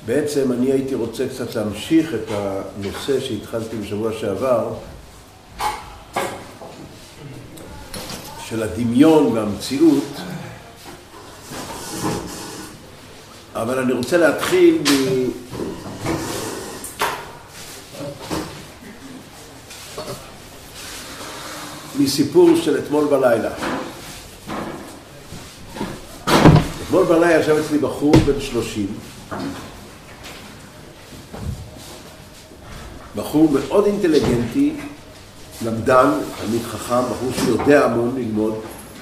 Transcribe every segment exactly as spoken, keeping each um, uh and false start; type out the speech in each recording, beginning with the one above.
בעצם אני הייתי רוצה קצת להמשיך את הנושא שהתחלתי בשבוע שעבר, של הדמיון והמציאות, אבל אני רוצה להתחיל מ... מסיפור של אתמול בלילה. אתמול בלילה ישב אצלי בחור בן שלושים, בחור מאוד אינטליגנטי, למדן, תלמיד חכם, בחור שיודע המון ללמוד,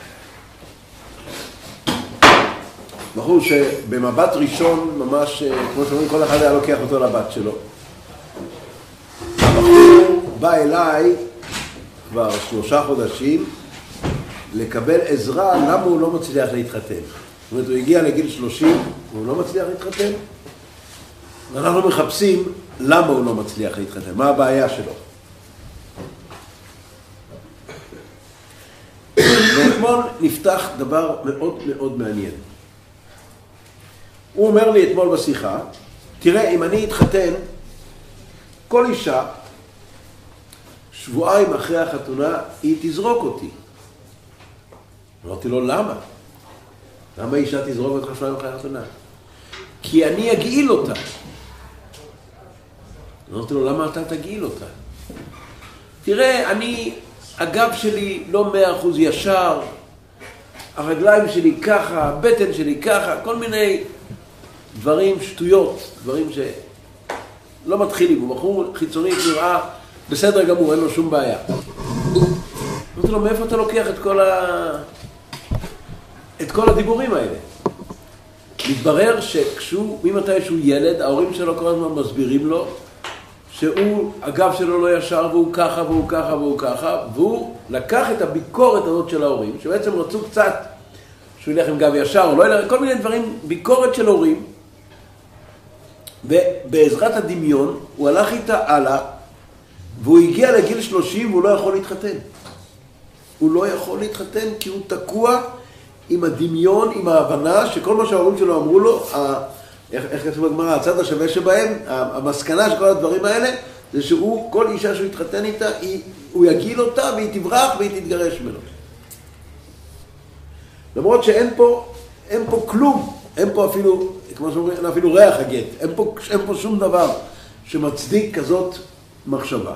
בחור שבמבט ראשון ממש, כמו שאומרים, כל אחד היה לוקח אותו לבת שלו. הבחור בא אליי כבר שלושה חודשים לקבל עזרה למה הוא לא מצליח להתחתן. זאת אומרת, הוא הגיע לגיל שלושים והוא לא מצליח להתחתן, ואנחנו מחפשים למה הוא לא מצליח להתחתן, מה הבעיה שלו. ואתמול נפתח דבר מאוד מאוד מעניין. הוא אומר לי אתמול בשיחה, תראה, אם אני אתחתן, כל אישה, שבועיים אחרי החתונה, היא תזרוק אותי. אמרתי לו, למה? למה אישה תזרוק אותך שבועיים אחרי החתונה? כי אני אגעיל אותה. אמרתי לו, למה אתה תגעיל אותה? תראה, אני, הגב שלי לא מאה אחוז ישר, הרגליים שלי ככה, הבטן שלי ככה, כל מיני דברים שטויות, דברים שלא מתחילים. הוא בחור חיצוני נראה בסדר גמור, אין לו שום בעיה. אמרתי לו, מאיפה אתה לוקח את כל ה... את כל הדיבורים האלה? מתברר שכשהוא, ממתי שהוא ילד, ההורים שלו כל הזמן מסבירים לו שהוא, הגב שלו לא ישר, והוא ככה, והוא ככה, והוא ככה, והוא לקח את הביקורת הזאת של ההורים, שבעצם רצו קצת שהוא ילך עם גב ישר, או לא ילך, כל מיני דברים, ביקורת של הורים, ובעזרת הדמיון הוא הלך איתה הלאה, והוא הגיע לגיל שלושים והוא לא יכול להתחתן. הוא לא יכול להתחתן כי הוא תקוע עם הדמיון, עם ההבנה שכל מה שההורים שלו אמרו לו, ה... איך, איך כתוב בגמרא, הצד השווה שבהם, המסקנה של כל הדברים האלה, זה שהוא, כל אישה שהוא יתחתן איתה, היא, הוא יגיל אותה והיא תברח והיא תתגרש ממנו. למרות שאין פה, אין פה כלום, אין פה אפילו, כמו שאומרים, אין אפילו ריח הגט, אין פה, אין פה שום דבר שמצדיק כזאת מחשבה.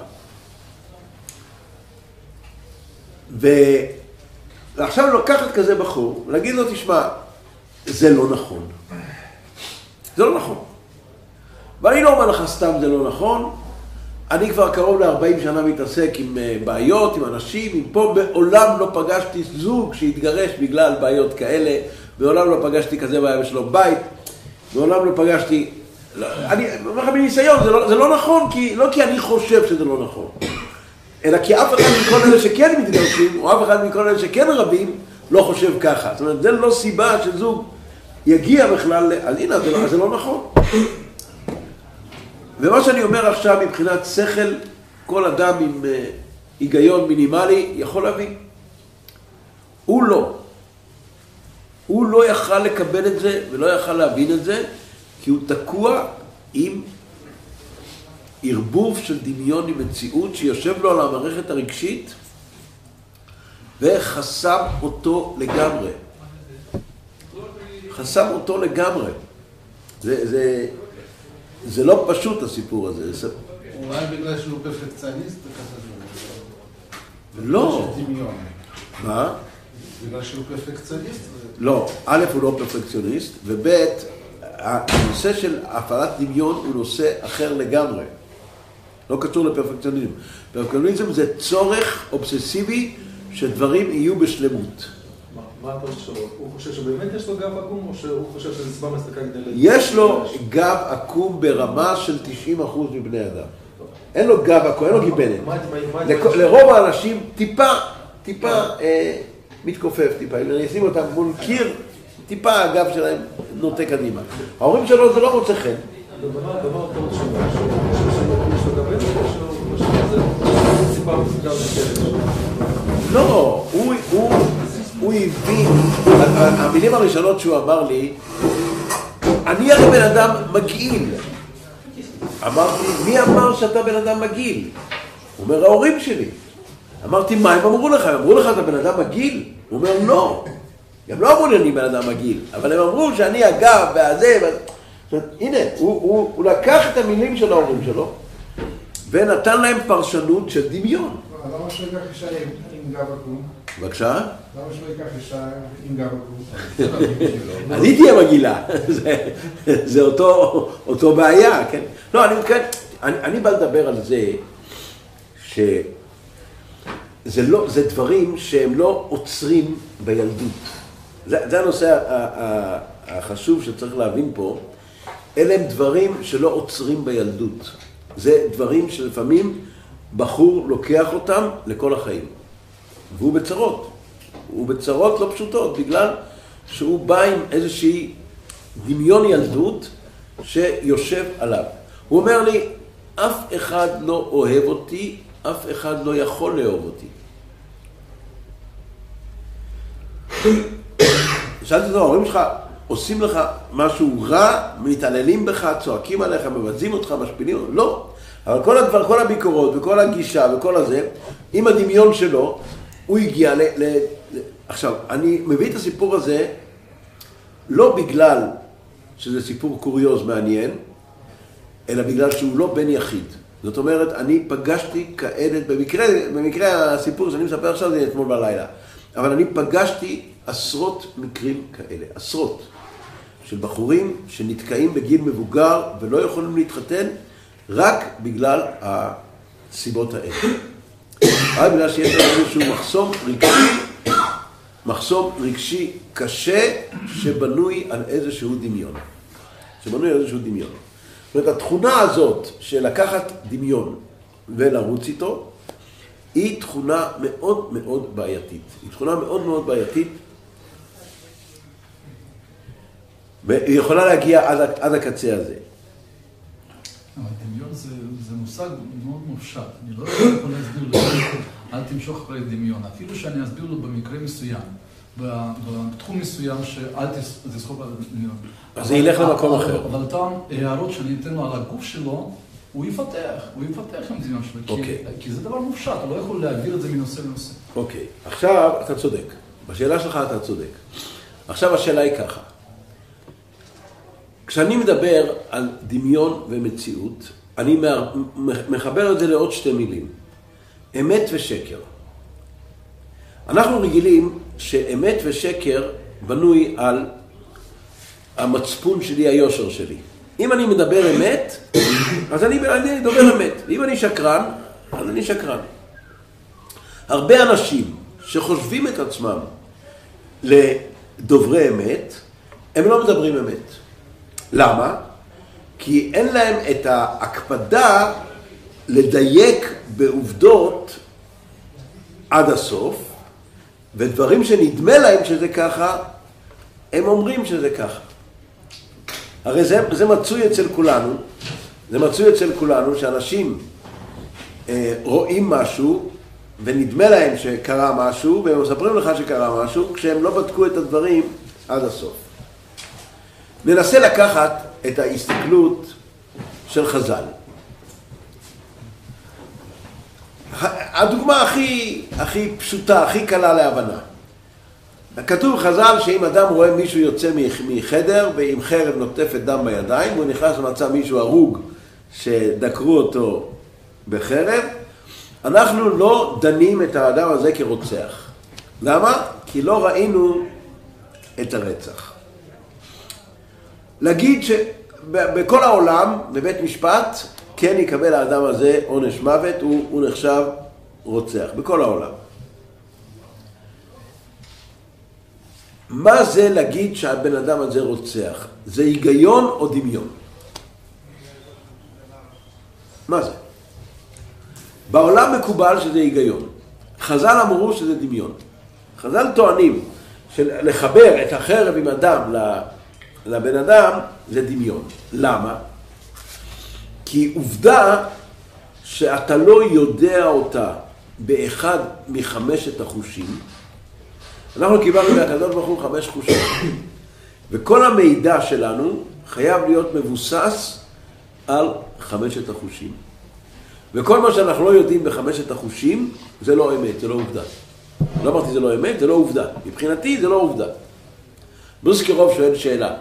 ועכשיו לוקחת כזה בחור, ולהגיד לו, תשמע, זה לא נכון. זה לא נכון. ואני לא אומר לך סתם זה לא נכון, אני כבר קרוב ל-ארבעים שנה מתעסק עם בעיות, עם אנשים, עם פה מעולם לא פגשתי זוג שהתגרש בגלל בעיות כאלה, מעולם לא פגשתי כזה בעיה בשלום בית, מעולם לא פגשתי, אני אומר לך בניסיון, זה לא, זה לא נכון, כי, לא כי אני חושב שזה לא נכון, אלא כי אף אחד מכל אלה שכן מתגרשים, או אף אחד מכל אלה שכן רבים, לא חושב ככה. זאת אומרת, זה לא סיבה שזוג יגיע בכלל, אז הנה, זה לא, זה לא נכון. ומה שאני אומר עכשיו מבחינת שכל, כל אדם עם uh, היגיון מינימלי יכול להבין. הוא לא. הוא לא יכל לקבל את זה ולא יכל להבין את זה, כי הוא תקוע עם ערבוב של דמיון עם מציאות שיושב לו על המערכת הרגשית וחסם אותו לגמרי. חסם אותו לגמרי. זה, זה, זה לא פשוט הסיפור הזה. אולי בגלל שהוא פרפקציוניסט? לא. מה? בגלל שהוא פרפקציוניסט? לא. א' הוא לא פרפקציוניסט, וב' הנושא של הפעלת דמיון הוא נושא אחר לגמרי. לא קשור לפרפקציוניזם. פרפקציוניזם זה צורך אובססיבי שדברים יהיו בשלמות. מה אתה חושב? הוא חושב שבאמת יש לו גב עקום, או שהוא חושב שזה סיבה מסתקה כדי... יש לו גב עקום ברמה של תשעים אחוז מבני אדם. אין לו גב עקום, אין לו גיבנת. לרוב האנשים טיפה, טיפה מתכופף טיפה. אם אני אשים אותם מול קיר, טיפה הגב שלהם נוטה קדימה. ההורים שלו זה לא מוצא חן. במה אתה רוצה שאומר? שהוא חושב שיש לו גב עקום, או שהוא חושב שזה סיבה מסתקה כדי... לא, הוא... הוא הבין, המילים הראשונות שהוא אמר לי, אני הרי בן אדם מגעיל. אמרתי, מי אמר שאתה בן אדם מגעיל? הוא אומר, ההורים שלי. אמרתי, מה הם אמרו לך? הם אמרו לך, אתה בן אדם מגעיל? הוא אומר, לא. הם לא אמרו לי, אני בן אדם מגעיל, אבל הם אמרו שאני הגב והזה. ו... הנה, הוא, הוא, הוא לקח את המילים של ההורים שלו, ונתן להם פרשנות של דמיון. למה שלא ייקח אישה עם גב עקום? בבקשה? למה שלא ייקח אישה עם גב עקום? אני תהיה מגעילה, זה אותו בעיה, כן? לא, אני מתכוון, אני בא לדבר על זה, שזה דברים שהם לא עוצרים בילדות. זה הנושא החשוב שצריך להבין פה, אלה הם דברים שלא עוצרים בילדות. זה דברים שלפעמים בחור לוקח אותם לכל החיים. והוא בצרות. הוא בצרות לא פשוטות, בגלל שהוא בא עם איזושהי דמיון ילדות שיושב עליו. הוא אומר לי, אף אחד לא אוהב אותי, אף אחד לא יכול לאהוב אותי. שאלתי אותו, ההורים שלך עושים לך משהו רע, מתעללים בך, צועקים עליך, מבזים אותך, משפילים? לא. אבל כל הדבר, כל הביקורות וכל הגישה וכל הזה, עם הדמיון שלו, הוא הגיע ל... ל... עכשיו, אני מביא את הסיפור הזה לא בגלל שזה סיפור קוריוז מעניין, אלא בגלל שהוא לא בן יחיד. זאת אומרת, אני פגשתי כאלה, במקרה, במקרה הסיפור שאני מספר עכשיו זה אתמול בלילה, אבל אני פגשתי עשרות מקרים כאלה, עשרות, של בחורים שנתקעים בגיל מבוגר ולא יכולים להתחתן רק בגלל הסיבות האלה. רק בגלל שיש לנו איזשהו מחסום רגשי, מחסום רגשי קשה שבנוי על איזשהו דמיון. שבנוי על איזשהו דמיון. זאת אומרת, התכונה הזאת של לקחת דמיון ולרוץ איתו, היא תכונה מאוד מאוד בעייתית. היא תכונה מאוד מאוד בעייתית, והיא יכולה להגיע עד, עד הקצה הזה. אבל דמיון זה, זה מושג מאוד מופשט. אני לא יכול להסביר לו, אל תמשוך אחרי דמיון. אפילו שאני אסביר לו במקרה מסוים, בתחום מסוים שאל תסחוב על דמיון. אז זה ילך למקום אחר. אבל אותם הערות שאני אתן לו על הגוף שלו, הוא יפתח, הוא יפתח עם דמיון שלו. כי, כי זה דבר מופשט, הוא לא יכול להעביר את זה מנושא לנושא. אוקיי, עכשיו אתה צודק. בשאלה שלך אתה צודק. עכשיו השאלה היא ככה. כשאני מדבר על דמיון ומציאות, אני מחבר את זה לעוד שתי מילים. אמת ושקר. אנחנו רגילים שאמת ושקר בנוי על המצפון שלי, היושר שלי. אם אני מדבר אמת, אז אני, אני דובר אמת. ואם אני שקרן, אז אני שקרן. הרבה אנשים שחושבים את עצמם לדוברי אמת, הם לא מדברים אמת. למה? כי אין להם את ההקפדה לדייק בעובדות עד הסוף, ודברים שנדמה להם שזה ככה, הם אומרים שזה ככה. הרי זה, זה מצוי אצל כולנו, זה מצוי אצל כולנו שאנשים אה, רואים משהו, ונדמה להם שקרה משהו, והם מספרים לך שקרה משהו, כשהם לא בדקו את הדברים עד הסוף. ננסה לקחת את ההסתכלות של חז"ל. הדוגמה הכי, הכי פשוטה, הכי קלה להבנה. כתוב חז"ל שאם אדם רואה מישהו יוצא מחדר ועם חרב נוטפת דם בידיים, והוא נכנס ומצא מישהו הרוג שדקרו אותו בחרב, אנחנו לא דנים את האדם הזה כרוצח. למה? כי לא ראינו את הרצח. להגיד שבכל העולם, בבית משפט, כן יקבל האדם הזה עונש מוות, הוא, הוא נחשב רוצח, בכל העולם. מה זה להגיד שהבן אדם הזה רוצח? זה היגיון או דמיון? מה זה? בעולם מקובל שזה היגיון. חז"ל אמרו שזה דמיון. חז"ל טוענים שלחבר את החרב עם הדם לבן אדם זה דמיון. למה? כי עובדה שאתה לא יודע אותה באחד מחמשת החושים. אנחנו קיבלנו מהקדוש ברוך הוא חמש חושים. וכל המידע שלנו חייב להיות מבוסס על חמשת החושים. וכל מה שאנחנו לא יודעים בחמשת החושים, זה לא אמת, זה לא עובדה. לא אמרתי זה לא אמת, זה לא עובדה. מבחינתי זה לא עובדה. בריסקרוב שואל שאלה.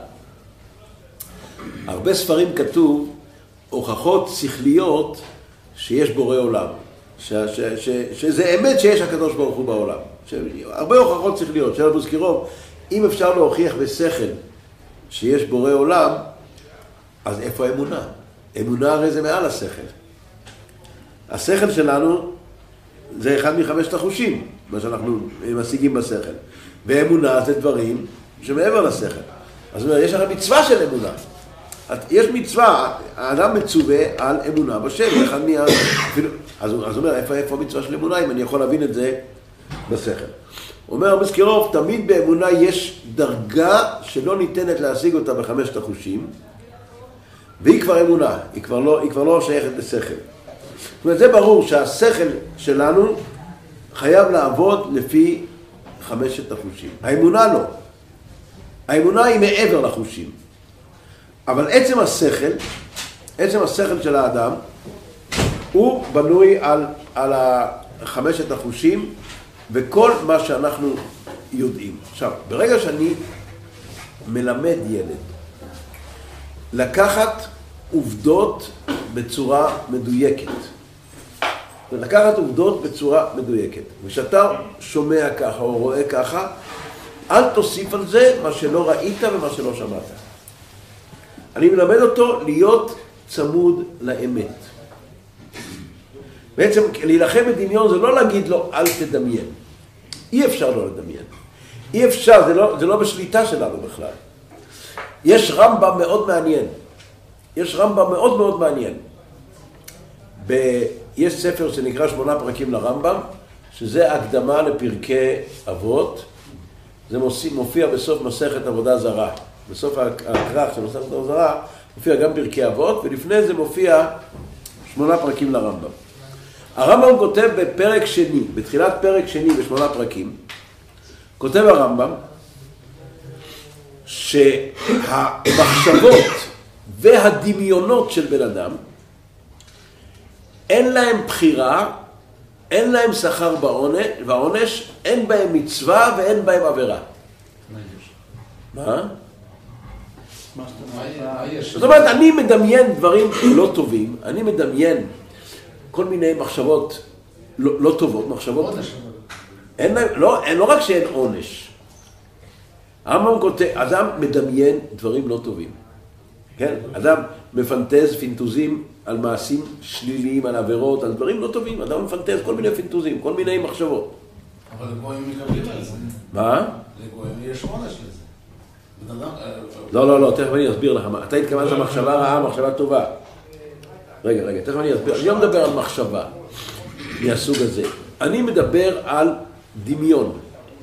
הרבה ספרים כתוב הוכחות שכליות שיש בורא עולם. ש, ש, ש, שזה אמת שיש הקדוש ברוך הוא בעולם. ש, הרבה הוכחות שכליות. שאלה בריסקרוב, אם אפשר להוכיח בשכל שיש בורא עולם, אז איפה האמונה? אמונה הרי זה מעל השכל. השכל שלנו זה אחד מחמשת החושים, מה שאנחנו משיגים בשכל. ואמונה זה דברים שמעבר לשכל. אז יש הרי מצווה של אמונה. יש מצווה, האדם מצווה על אמונה בשם. אחד מה... אז הוא אומר, איפה, איפה המצווה של אמונה, אם אני יכול להבין את זה בשכל. אומר בריסקרוב, תמיד באמונה יש דרגה שלא ניתנת להשיג אותה בחמשת החושים, והיא כבר אמונה, היא כבר לא, היא כבר לא שייכת לשכל. זאת אומרת, זה ברור שהשכל שלנו חייב לעבוד לפי חמשת החושים. האמונה לא. האמונה היא מעבר לחושים. אבל עצם השכל, עצם השכל של האדם, הוא בנוי על, על חמשת החושים, וכל מה שאנחנו יודעים. עכשיו, ברגע שאני מלמד ילד לקחת עובדות בצורה מדויקת, לקחת עובדות בצורה מדויקת, וכשאתה שומע ככה או רואה ככה, אל תוסיף על זה מה שלא ראית ומה שלא שמעת. אני מלמד אותו להיות צמוד לאמת. בעצם להילחם בדמיון זה לא להגיד לו אל תדמיין. אי אפשר לא לדמיין. אי אפשר, זה לא, זה לא בשליטה שלנו בכלל. יש רמב"ם מאוד מעניין. יש רמב"ם מאוד מאוד מעניין. ב... יש ספר שנקרא שמונה פרקים לרמב"ם, שזה הקדמה לפרקי אבות. זה מופיע בסוף מסכת עבודה זרה. בסוף הכרך של מסכת עבודה זרה מופיע גם פרקי אבות, ולפני זה מופיע שמונה פרקים לרמב"ם. הרמב"ם כותב בפרק שני, בתחילת פרק שני בשמונה פרקים, כותב הרמב"ם שהמחשבות והדמיונות של בן אדם אין להם בחירה, אין להם שכר בעונש, אין בהם מצווה ואין בהם עבירה. מה? זאת אומרת, אני מדמיין דברים לא טובים, אני מדמיין כל מיני מחשבות לא, לא טובות, מחשבות... אין להם, לא, אין, לא רק שאין עונש. הרמב"ם כותב, אדם מדמיין דברים לא טובים. כן? אדם מפנטז פינטוזים על מעשים שליליים, על עבירות, על דברים לא טובים. אדם מפנטז כל מיני פינטוזים, כל מיני מחשבות. אבל לגויים מקבלים על זה. מה? לגויים יש עונש לזה. לא, לא, לא, תכף אני אסביר לך. אתה התכוונת למחשבה רעה, מחשבה טובה. רגע, רגע, תכף אני אסביר. אני לא מדבר על מחשבה מהסוג הזה. אני מדבר על דמיון.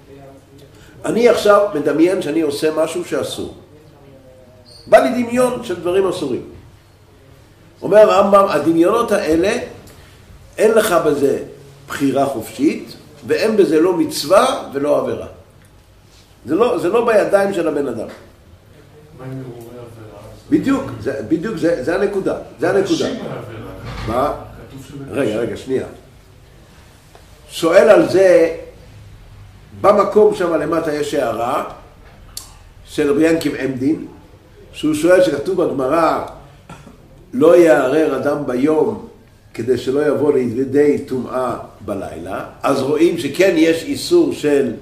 אני עכשיו מדמיין שאני עושה משהו שאסור. בא לי דמיון של דברים אסורים. אומר הרמב"ם, הדמיונות האלה, אין לך בזה בחירה חופשית, ואין בזה לא מצווה ולא עבירה. זה לא, זה לא בידיים של הבן אדם. מה עם אירועי עבירה? בדיוק, זה, בדיוק, זה, זה הנקודה. זה הנקודה. מה? רגע, רגע, שנייה. שואל על זה, במקום שם למטה יש הערה של רבי ינקים עמדין, שהוא שואל שכתוב בגמרא, לא יערער אדם ביום כדי שלא יבוא לידי טומאה בלילה, אז רואים שכן יש איסור של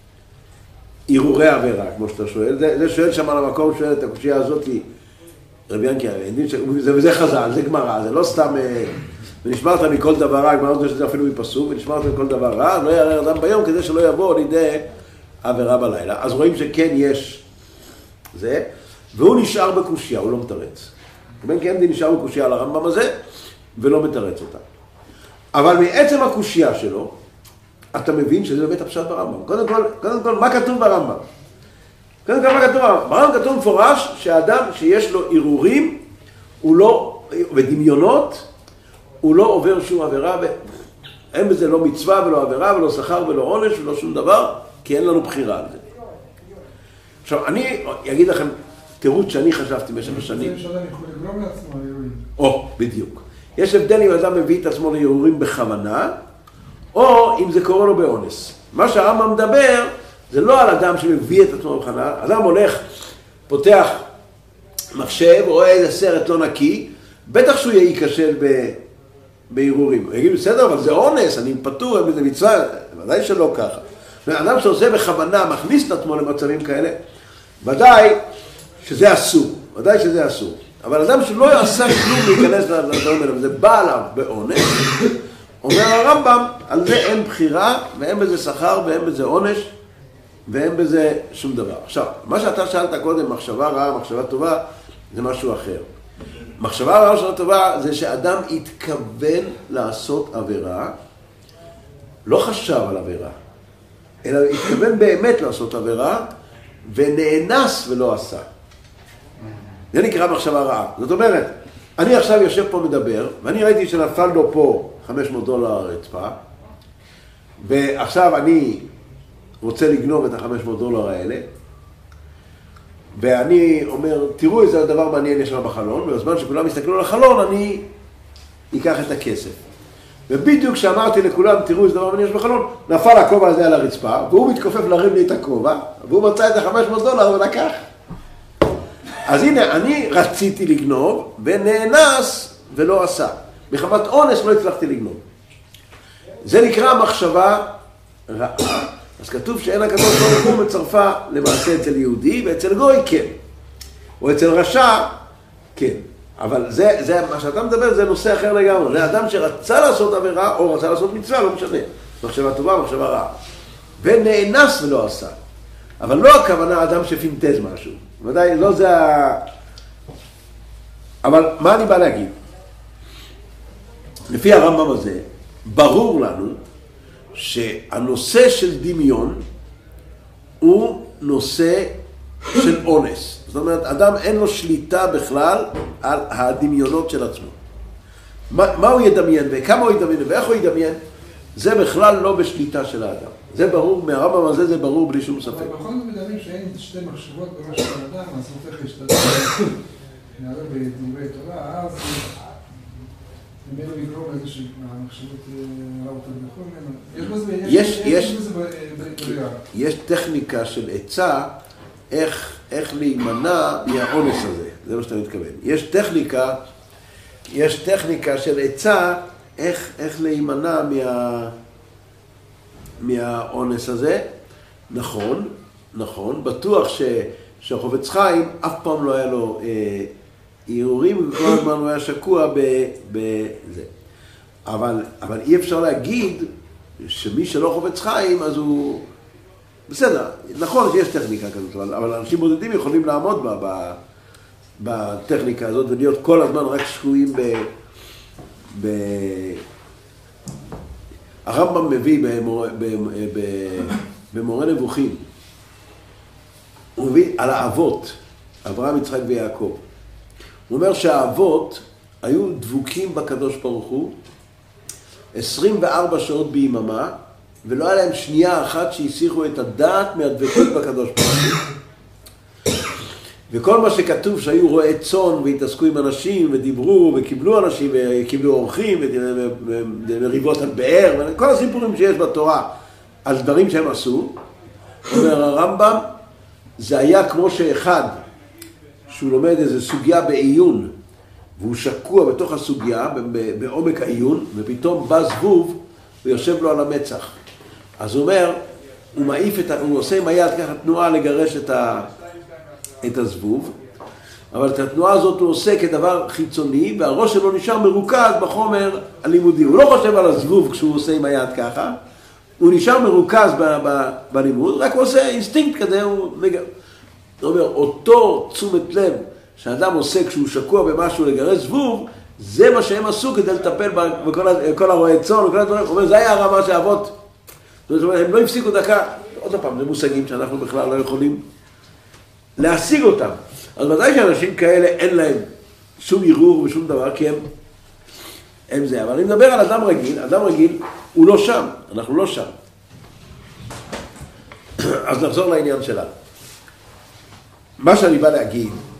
ערעורי עבירה, כמו שאתה שואל. זה, זה שואל שם על המקום, שואל את הקושייה הזאת, רבי ינקים עמדין, וזה חז"ל, זה גמרא, זה לא סתם... ונשמרת מכל דבר רע, גמרא זאת שזה אפילו מפסוק, ונשמרת מכל דבר רע, לא יערער אדם ביום כדי שלא יבוא לידי עבירה בלילה. אז רואים שכן יש זה, והוא נשאר בקושיה, הוא לא מתרץ. בן קנדי נשאר בקושיה על הרמב"ם הזה, ולא מתרץ אותה. אבל מעצם הקושיה שלו, אתה מבין שזה באמת הפשט ברמב"ם. קודם כל, קודם כל, מה כתוב ברמב"ם? קודם כל, מה כתוב ברמב"ם? ברמב"ם כתוב מפורש שאדם שיש לו ערעורים, הוא לא, ודמיונות, הוא לא עובר שום עבירה, ואין בזה לא מצווה ולא עבירה ולא שכר ולא עונש ולא שום דבר, כי אין לנו בחירה על זה. עכשיו, אני אגיד לכם תירוץ שאני חשבתי במשך השנים. זה שאדם יכול לגרום לעצמו לאירועים. או, בדיוק. יש הבדל אם אדם מביא את עצמו לאירועים בכוונה, או אם זה קורה לו באונס. מה שהרמב"ם מדבר, זה לא על אדם שמביא את עצמו בכוונה, אדם הולך, פותח מחשב, רואה איזה סרט לא נקי, בטח שהוא יהיה ייכשל בערעורים. הוא יגיד, בסדר, אבל זה אונס, אני פטור, זה מצווה, ודאי שלא ככה. אדם שעושה בכוונה, מכניס את עצמו למצבים כאלה, ודאי שזה אסור, ודאי שזה אסור. אבל אדם שלא יעשה כלום להיכנס לדברים האלה, וזה בא עליו באונס, אומר הרמב"ם, על זה אין בחירה, ואין בזה שכר, ואין בזה עונש, ואין בזה שום דבר. עכשיו, מה שאתה שאלת קודם, מחשבה רעה, מחשבה טובה, זה משהו אחר. מחשבה רעה, מחשבה טובה, זה שאדם התכוון לעשות עבירה, לא חשב על עבירה, אלא התכוון באמת לעשות עבירה, ונאנס ולא עשה. זה נקרא מחשבה רעה. זאת אומרת, אני עכשיו יושב פה מדבר, ואני ראיתי שנפל לו פה חמש מאות דולר הרצפה, ועכשיו אני רוצה לגנוב את ה-חמש מאות דולר האלה, ואני אומר, תראו איזה דבר מעניין יש שם בחלון, ובזמן שכולם יסתכלו על החלון, אני אקח את הכסף. ובדיוק כשאמרתי לכולם, תראו איזה דבר מעניין יש בחלון, נפל הכובע הזה על הרצפה, והוא מתכופף להרים לי את הכובע, והוא מצא את ה-חמש מאות דולר ולקח. אז הנה, אני רציתי לגנוב, ונאנס ולא עשה. מחמת אונס לא הצלחתי לגנוב. זה נקרא מחשבה רעה. אז כתוב שאין הקדוש ברוך הוא מצרפה למעשה אצל יהודי, ואצל גוי כן. או אצל רשע כן. אבל זה, זה, מה שאתה מדבר זה נושא אחר לגמרי. זה אדם שרצה לעשות עבירה, או רצה לעשות מצווה, לא משנה. מחשבה טובה, מחשבה רעה. ונאנס ולא עשה. אבל לא הכוונה אדם שפינטז משהו. ודאי, לא זה ה... אבל מה אני בא להגיד? לפי הרמב"ם הזה, ברור לנו שהנושא של דמיון הוא נושא של אונס. זאת אומרת, אדם אין לו שליטה בכלל על הדמיונות של עצמו. מה, מה הוא ידמיין וכמה הוא ידמיין ואיך הוא ידמיין, זה בכלל לא בשליטה של האדם. זה ברור, מהרמב"ם הזה זה ברור בלי שום ספק. אבל בכל זאת מדברים שאין שתי מחשבות בראש של האדם, אז הוא צריך להשתדל, נעלה בדברי תורה, אז ממנו לגרום איזושהי מחשבות רעות בכל מיני. יש בזה בריאה. יש טכניקה של עצה איך, איך להימנע מהאונס הזה, זה מה שאתה מתכוון. יש טכניקה, יש טכניקה של עצה איך, איך להימנע מה... מהאונס הזה. נכון, נכון, בטוח ש, שהחובץ חיים אף פעם לא היה לו אה, ערעורים, וכל הזמן הוא היה שקוע בזה. אבל, אבל אי אפשר להגיד שמי שלא חובץ חיים, אז הוא... בסדר, נכון שיש טכניקה כזאת, אבל, אבל אנשים בודדים יכולים לעמוד בה, בה, בטכניקה הזאת, ולהיות כל הזמן רק שקועים ב... ב הרמב"ם מביא במורה, במורה נבוכים, הוא מביא על האבות, אברהם, יצחק ויעקב. הוא אומר שהאבות היו דבוקים בקדוש ברוך הוא עשרים וארבע שעות ביממה, ולא היה להם שנייה אחת שהסיחו את הדעת מהדבקות בקדוש ברוך הוא. וכל מה שכתוב שהיו רועי צאן והתעסקו עם אנשים ודיברו וקיבלו אנשים וקיבלו אורחים ומריבות על באר, כל הסיפורים שיש בתורה על דברים שהם עשו, אומר הרמב"ם, זה היה כמו שאחד שהוא לומד איזו סוגיה בעיון והוא שקוע בתוך הסוגיה בעומק העיון, ופתאום בא זבוב ויושב לו על המצח. אז הוא אומר, הוא מעיף את, הוא עושה עם היד ככה תנועה לגרש את ה... את הזבוב, אבל את התנועה הזאת הוא עושה כדבר חיצוני, והראש שלו נשאר מרוכז בחומר הלימודי. הוא לא חושב על הזבוב כשהוא עושה עם היד ככה, הוא נשאר מרוכז ב- ב- בלימוד, רק הוא עושה אינסטינקט כזה, הוא מג... זאת אומרת, אותו תשומת לב שאדם עושה כשהוא שקוע במשהו לגרש זבוב, זה מה שהם עשו כדי לטפל בכל, בכל הרועי צאן וכל הדברים. הוא אומר, זה היה הרמה שהאבות, זאת אומרת, הם לא הפסיקו דקה, עוד פעם, זה מושגים שאנחנו בכלל לא יכולים להשיג אותם. אז ודאי שאנשים כאלה אין להם שום ערעור ושום דבר, כי הם, הם זה. אבל אני מדבר על אדם רגיל, אדם רגיל הוא לא שם, אנחנו לא שם. אז נחזור לעניין שלנו. מה שאני בא להגיד,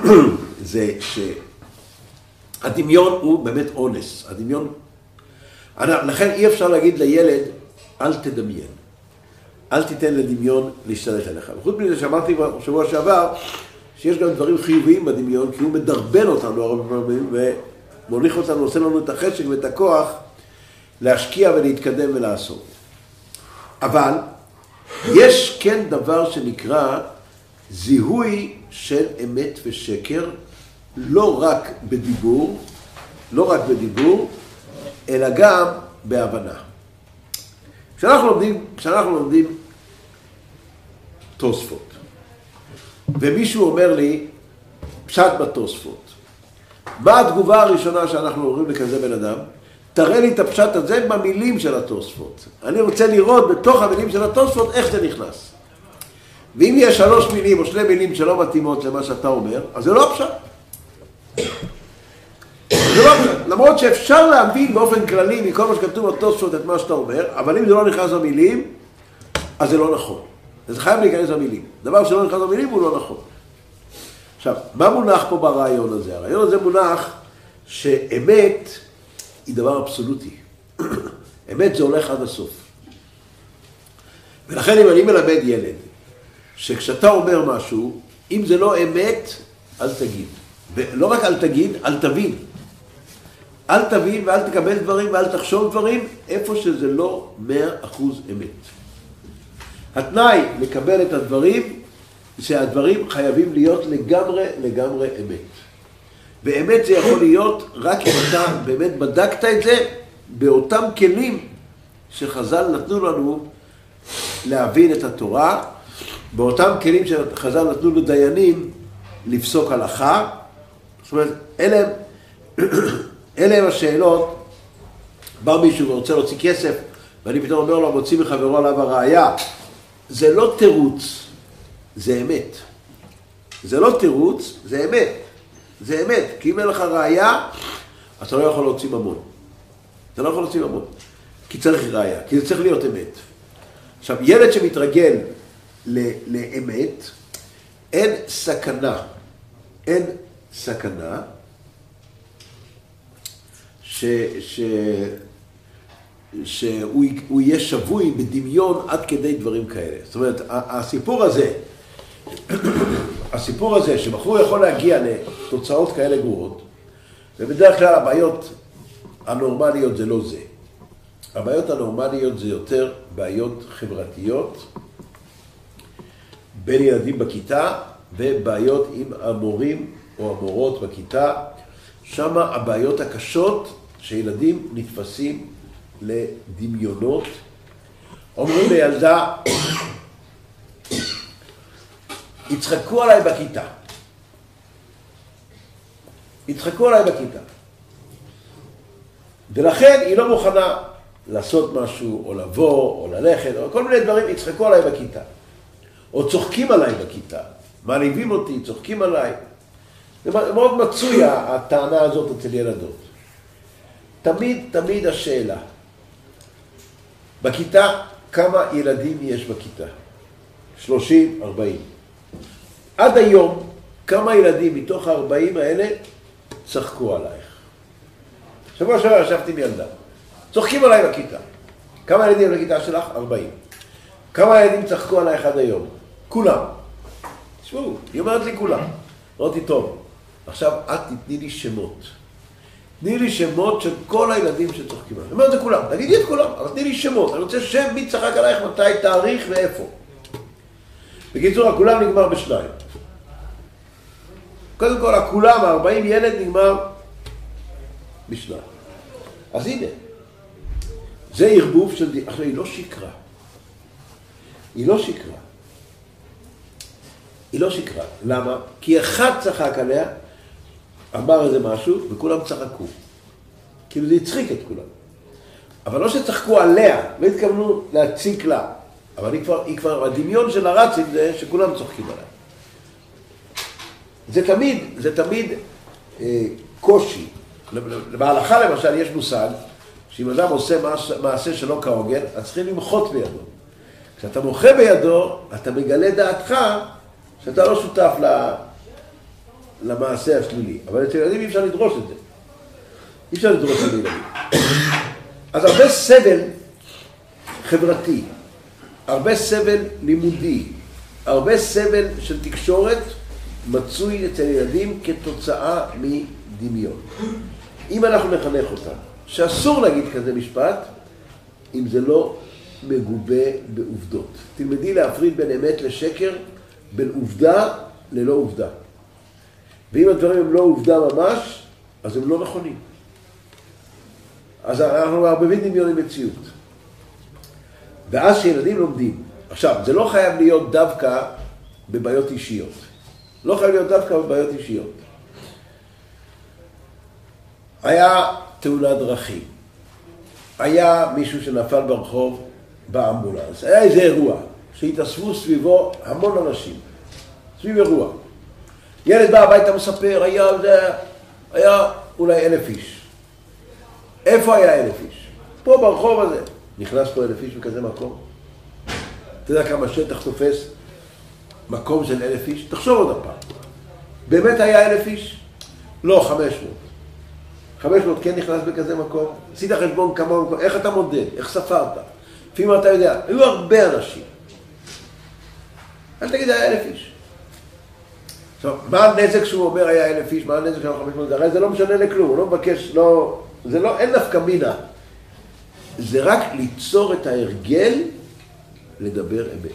זה שהדמיון הוא באמת אונס. הדמיון... לכן אי אפשר להגיד לילד, אל תדמיין. אל תיתן לדמיון להשתלט עליך. וחוץ מזה שאמרתי בשבוע שעבר, שיש גם דברים חיוביים בדמיון, כי הוא מדרבן אותנו הרבה פעמים, ומוליך אותנו, עושה לנו את החשק ואת הכוח להשקיע ולהתקדם ולעשות. אבל יש כן דבר שנקרא זיהוי של אמת ושקר, לא רק בדיבור, לא רק בדיבור, אלא גם בהבנה. כשאנחנו לומדים, כשאנחנו לומדים תוספות, ומישהו אומר לי, פשט בתוספות, מה התגובה הראשונה שאנחנו אומרים לכזה בן אדם? תראה לי את הפשט הזה במילים של התוספות. אני רוצה לראות בתוך המילים של התוספות איך זה נכנס. ואם יש שלוש מילים או שני מילים שלא מתאימות למה שאתה אומר, אז זה לא פשט. זה לא פשט. למרות שאפשר להבין באופן כללי מכל מה שכתוב בתוספות את מה שאתה אומר, אבל אם זה לא נכנס למילים, אז זה לא נכון. זה חייב להיכנס למילים. דבר שלא נכנס למילים הוא לא נכון. עכשיו, מה מונח פה ברעיון הזה? הרעיון הזה מונח שאמת היא דבר אבסולוטי. אמת זה הולך עד הסוף. ולכן אם אני מלמד ילד, שכשאתה אומר משהו, אם זה לא אמת, אל תגיד. ולא רק אל תגיד, אל תבין. אל תבין ואל תקבל דברים ואל תחשוב דברים, איפה שזה לא מאה אחוז אמת. התנאי לקבל את הדברים, שהדברים חייבים להיות לגמרי, לגמרי אמת. באמת זה יכול להיות רק אם אתה באמת בדקת את זה באותם כלים שחז"ל נתנו לנו להבין את התורה, באותם כלים שחז"ל נתנו לדיינים לפסוק הלכה. זאת אומרת, אלה, אלה הם השאלות. בא מישהו ורוצה להוציא כסף, ואני פתאום אומר לו, מוציא מחברו עליו הראייה. זה לא תירוץ, זה אמת. זה לא תירוץ, זה אמת. זה אמת, כי אם אין לך ראייה, אתה לא יכול להוציא ממון. אתה לא יכול להוציא ממון, כי צריך ראייה, כי זה צריך להיות אמת. עכשיו, ילד שמתרגל לאמת, אין סכנה, אין סכנה ש, ש, שהוא יהיה שבוי בדמיון עד כדי דברים כאלה. זאת אומרת, הסיפור הזה, הסיפור הזה שבחור יכול להגיע לתוצאות כאלה גרועות, ובדרך כלל הבעיות הנורמליות זה לא זה. הבעיות הנורמליות זה יותר בעיות חברתיות בין ילדים בכיתה ובעיות עם המורים או המורות בכיתה. שם הבעיות הקשות שילדים נתפסים לדמיונות. אומרים לילדה, יצחקו עליי בכיתה. יצחקו עליי בכיתה. ולכן היא לא מוכנה לעשות משהו, או לבוא, או ללכת, או כל מיני דברים, יצחקו עליי בכיתה. או צוחקים עליי בכיתה. מעליבים אותי, צוחקים עליי. זה מאוד מצוי הטענה הזאת אצל ילדות. תמיד, תמיד השאלה. בכיתה, כמה ילדים יש בכיתה? שלושים, ארבעים. עד היום, כמה ילדים מתוך הארבעים האלה צחקו עלייך? שבוע שעבר ישבתי עם ילדה. צוחקים עליי בכיתה. כמה ילדים בכיתה שלך? ארבעים. כמה ילדים צחקו עלייך עד היום? כולם. תשמעו, היא אומרת לי כולם. אמרתי, טוב, עכשיו את תתני לי שמות. תני לי שמות של כל הילדים שצוחקים עליך. היא אומרת, זה כולם. תגידי את כולם, אבל תני לי שמות. אני רוצה שם מי צחק עלייך, מתי, תאריך ואיפה. בקיצור, הכולם נגמר בשניים. קודם כל, הכולם, ארבעים ילד נגמר בשניים. אז הנה, זה ערבוב של... עכשיו, היא לא שקרה. היא לא שקרה. היא לא שקרה. למה? כי אחד צחק עליה, אמר איזה משהו, וכולם צחקו. כאילו זה הצחיק את כולם. אבל לא שצחקו עליה, לא התכוונו להציק לה. אבל היא כבר, היא כבר, הדמיון של הרץ עם זה שכולם צוחקים עליה. זה תמיד, זה תמיד אה, קושי. בהלכה למשל יש מושג, שאם אדם עושה מעשה שלא כהוגן, אז צריכים למחות בידו. כשאתה מוחה בידו, אתה מגלה דעתך שאתה לא שותף ל... למעשה השלילי. אבל אצל ילדים אי אפשר לדרוש את זה. אי אפשר לדרוש את זה ילדים. אז הרבה סבל חברתי, הרבה סבל לימודי, הרבה סבל של תקשורת מצוי אצל ילדים כתוצאה מדמיון. אם אנחנו נחנך אותם, שאסור להגיד כזה משפט, אם זה לא מגובה בעובדות. תלמדי להפריד בין אמת לשקר, בין עובדה ללא עובדה. ואם הדברים הם לא עובדה ממש, אז הם לא נכונים. אז אנחנו מערבבים דמיון עם מציאות. ואז שילדים לומדים. עכשיו, זה לא חייב להיות דווקא בבעיות אישיות. לא חייב להיות דווקא בבעיות אישיות. היה תאונת דרכים. היה מישהו שנפל ברחוב באמבולנס. היה איזה אירוע שהתאספו סביבו המון אנשים. סביב אירוע. ילד בא הביתה מספר, היה, היה אולי אלף איש. איפה היה אלף איש? פה ברחוב הזה. נכנס פה אלף איש בכזה מקום. אתה יודע כמה שטח תופס מקום של אלף איש? תחשוב עוד הפעם. באמת היה אלף איש? לא, חמש מאות. חמש מאות כן נכנס בכזה מקום? עשית חשבון כמה מקום, איך אתה מודד? איך ספרת? לפי מה אתה יודע? היו הרבה אנשים. אל תגיד, היה אלף איש. עכשיו, מה הנזק שהוא אומר היה אלף איש? מה הנזק של חמש מאות? הרי זה לא משנה לכלום, הוא לא מבקש, לא... זה לא, אין נפקא מינה. זה רק ליצור את ההרגל לדבר אמת.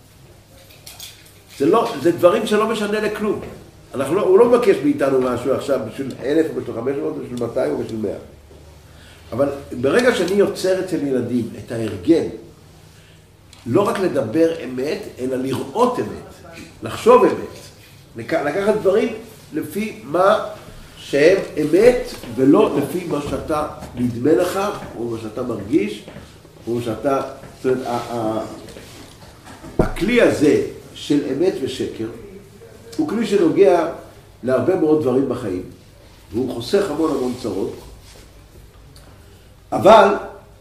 זה לא, זה דברים שלא משנה לכלום. אנחנו לא, הוא לא מבקש מאיתנו משהו עכשיו בשביל אלף או בשביל חמש מאות או בשביל מאתיים או בשביל מאה. אבל ברגע שאני יוצר אצל ילדים את ההרגל, לא רק לדבר אמת, אלא לראות אמת, לחשוב אמת, לקחת דברים לפי מה שהם אמת ולא לפי מה שאתה נדמה לך או מה שאתה מרגיש או שאתה... זאת אומרת, הכלי הזה של אמת ושקר הוא כלי שנוגע להרבה מאוד דברים בחיים והוא חוסך המון המון צרות, אבל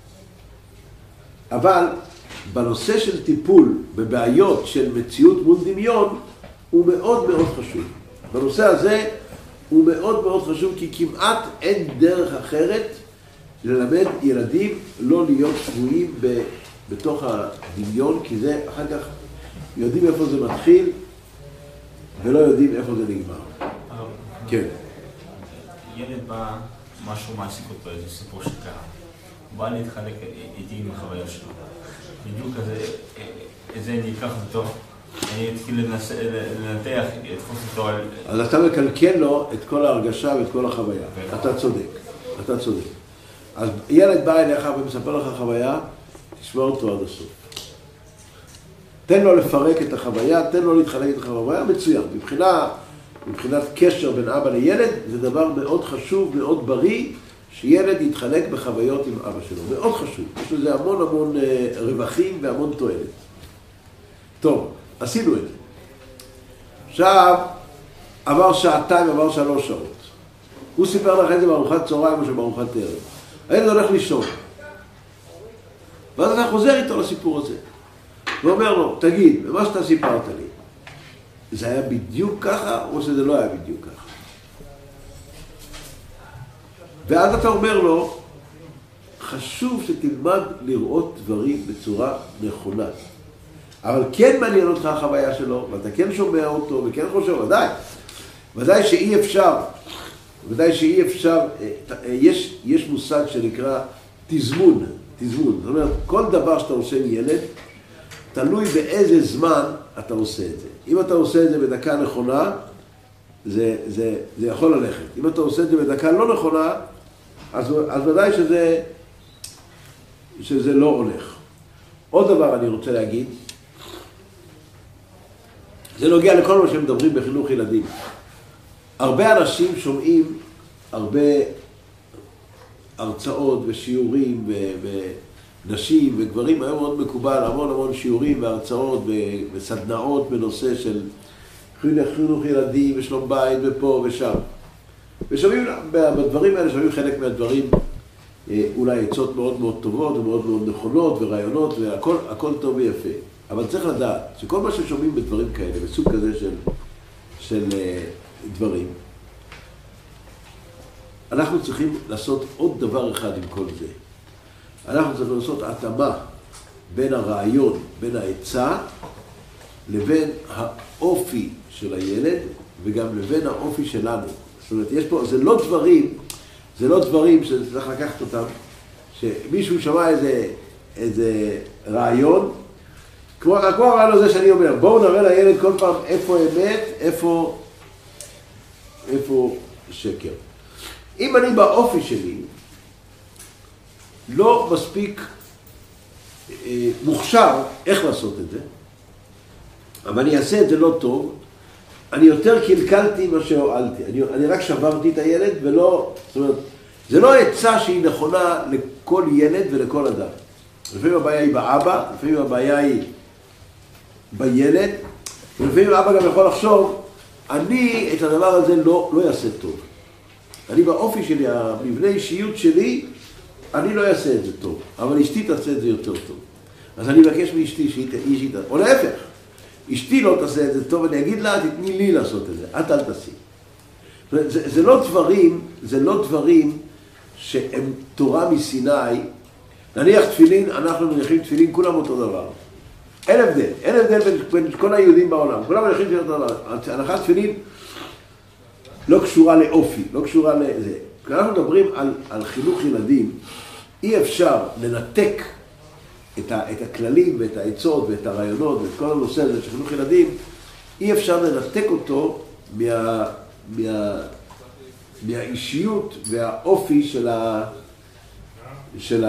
אבל בנושא של טיפול בבעיות של מציאות מול דמיון הוא מאוד מאוד חשוב. בנושא הזה הוא מאוד מאוד חשוב כי כמעט אין דרך אחרת ללמד ילדים לא להיות שבויים ב, בתוך הדמיון, כי זה אחר כך יודעים איפה זה מתחיל ולא יודעים איפה זה נגמר. כן. ילד בא, משהו מעסיק אותו, איזה סיפור שקרה. הוא בא להתחלק איתי עם החוויה שלו. בדיוק כזה, את זה אני אקח אותו, אני אתחיל לנתח, לתפוס אותו על... אז אתה מקלקל לו את כל ההרגשה ואת כל החוויה. אתה צודק, אתה צודק. אז ילד בא אליך ומספר לך חוויה, תשמע אותו עד הסוף. תן לו לפרק את החוויה, תן לו להתחלק את החוויה, מצוין. מבחינה, מבחינת קשר בין אבא לילד, זה דבר מאוד חשוב, מאוד בריא, שילד יתחלק בחוויות עם אבא שלו. מאוד חשוב. יש לזה המון המון רווחים והמון תועלת. טוב, עשינו את זה. עכשיו, עבר שעתיים, עבר שלוש שעות. הוא סיפר לך איזה בארוחת צהריים או שבארוחת ערב. הילד הולך לישון. ואז אתה חוזר איתו לסיפור הזה. ואומר לו, תגיד, במה שאתה סיפרת לי, זה היה בדיוק ככה או שזה לא היה בדיוק ככה? ואז אתה אומר לו, חשוב שתלמד לראות דברים בצורה נכונה. אבל כן מעניין אותך החוויה שלו, ואתה כן שומע אותו, וכן חושב, ודאי. ודאי שאי אפשר, ודאי שאי אפשר, יש, יש מושג שנקרא תזמון, תזמון. זאת אומרת, כל דבר שאתה עושה לילד, תלוי באיזה זמן אתה עושה את זה. אם אתה עושה את זה בדקה נכונה, זה, זה, זה יכול ללכת. אם אתה עושה את זה בדקה לא נכונה, אז, אז ודאי שזה, שזה לא הולך. עוד דבר אני רוצה להגיד, זה נוגע לכל מה שמדברים בחינוך ילדים. הרבה אנשים שומעים הרבה הרצאות ושיעורים ונשים וגברים, היום מאוד מקובל, המון המון שיעורים והרצאות וסדנאות בנושא של חינוך ילדים ושלום בית ופה ושם. ושומעים, בדברים האלה שומעים חלק מהדברים, אולי עצות מאוד מאוד טובות ומאוד מאוד נכונות ורעיונות והכל הכל טוב ויפה. אבל צריך לדעת שכל מה ששומעים בדברים כאלה, בסוג כזה של, של דברים. אנחנו צריכים לעשות עוד דבר אחד עם כל זה. אנחנו צריכים לעשות התאמה בין הרעיון, בין העצה, לבין האופי של הילד, וגם לבין האופי שלנו. זאת אומרת, יש פה, זה לא דברים, זה לא דברים שצריך לקחת אותם, שמישהו שמע איזה, איזה רעיון, כמו, כמו הרעיון הזה שאני אומר, בואו נראה לילד כל פעם איפה אמת, איפה, איפה שקר. אם אני באופי שלי לא מספיק אה, מוכשר איך לעשות את זה, אבל אני אעשה את זה לא טוב, אני יותר קלקלתי מה שהועלתי. אני, אני רק שברתי את הילד ולא, זאת אומרת, זה לא עצה שהיא נכונה לכל ילד ולכל אדם. לפעמים הבעיה היא באבא, לפעמים הבעיה היא בילד, ולפעמים אבא גם יכול לחשוב, אני את הדבר הזה לא, לא אעשה טוב. אני באופי שלי, המבנה אישיות שלי, אני לא אעשה את זה טוב, אבל אשתי תעשה את זה יותר טוב. אז אני מבקש מאשתי שהיא אישית, או להפך, אשתי לא תעשה את זה טוב, אני אגיד לה, תתני לי לעשות את זה, את אל תעשי. זה, זה לא דברים, זה לא דברים שהם תורה מסיני. נניח תפילין, אנחנו מניחים תפילין, כולם אותו דבר. אין הבדל, אין הבדל בין, בין כל היהודים בעולם, כולם מניחים תפילין אותו דבר. הנחת תפילין לא קשורה לאופי, לא קשורה לזה. כשאנחנו מדברים על, על חינוך ילדים, אי אפשר לנתק את, ה, את הכללים ואת העצות ואת הרעיונות ואת כל הנושא הזה של חינוך ילדים, אי אפשר לנתק אותו מה, מה, מהאישיות והאופי של, ה, של